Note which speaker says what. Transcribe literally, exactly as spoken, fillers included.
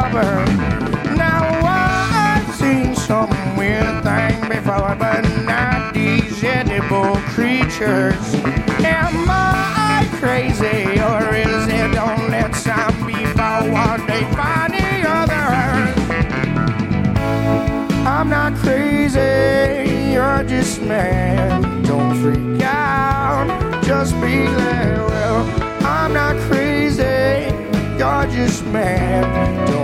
Speaker 1: stubborn. Now I've seen some weird thing before, but not these edible creatures. Am I crazy, or is it don't let some people one day find the others? I'm not crazy, you're just mad. Don't freak out, just be there. Well, I'm not crazy, you're just mad. Don't